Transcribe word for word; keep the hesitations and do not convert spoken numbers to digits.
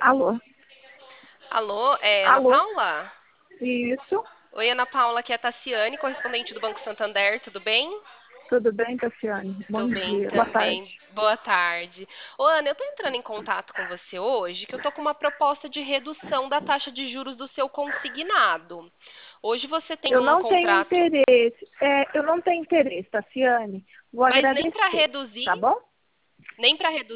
Alô? Alô, é Ana Alô? Paula? Isso? Oi, Ana Paula, aqui é a Tassiane, correspondente do Banco Santander, tudo bem? Tudo bem, Tassiane? Tô Bom bem dia, boa também. tarde. Boa tarde. Ô, Ana, eu tô entrando em contato com você hoje, que eu tô com uma proposta de redução da taxa de juros do seu consignado. Hoje você tem Eu um não tenho contrato, interesse, é, eu não tenho interesse, Tassiane. Vou mas nem para agradecer, reduzir, tá bom? nem para